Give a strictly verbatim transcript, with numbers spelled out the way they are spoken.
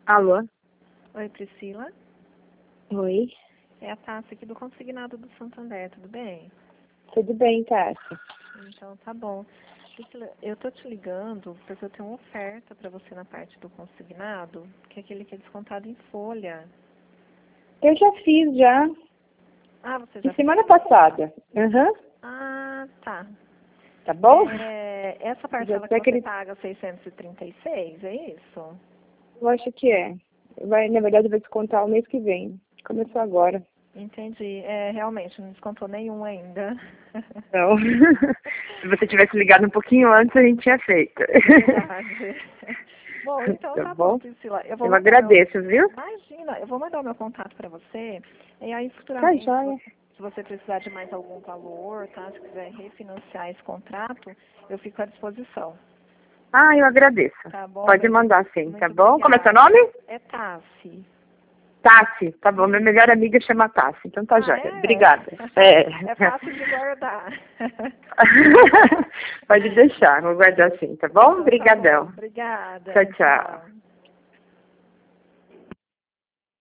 Alô? Oi, Priscila. Oi. É a Tássia aqui do Consignado do Santander, tudo bem? Tudo bem, Tássia? Então, tá bom. Priscila, eu tô te ligando porque eu tenho uma oferta para você na parte do consignado, que é aquele que é descontado em folha. Eu já fiz, já. Ah, você já De semana fez? passada. Aham. Ah, tá. Tá bom? É, essa Já parcela que sei você que ele... paga seiscentos e trinta e seis, é isso? Eu acho que é. Vai, na verdade, vai descontar o mês que vem. Começou agora. Entendi. É, realmente, não descontou nenhum ainda. Não. Se você tivesse ligado um pouquinho antes, a gente tinha feito. Verdade. Bom, então Tá tá bom, bom? Priscila. Eu vou Eu mandar meu... agradeço, viu? Imagina, eu vou mandar o meu contato para você. E aí, Tá futuramente, se joia. você, se você precisar de mais algum valor, tá? Se quiser refinanciar esse contrato, eu fico à disposição. Ah, eu agradeço. Tá bom? Pode Muito, mandar sim, tá muito bom? Como é seu obrigada. nome? É Tassi. Tassi, tá bom. Minha melhor amiga chama Tassi, então tá Ah, joia. é? Obrigada. É. É fácil de guardar. Pode deixar, vou guardar sim, tá bom? Então tá bom. Obrigadão. Obrigada. Tchau, tchau. Tchau.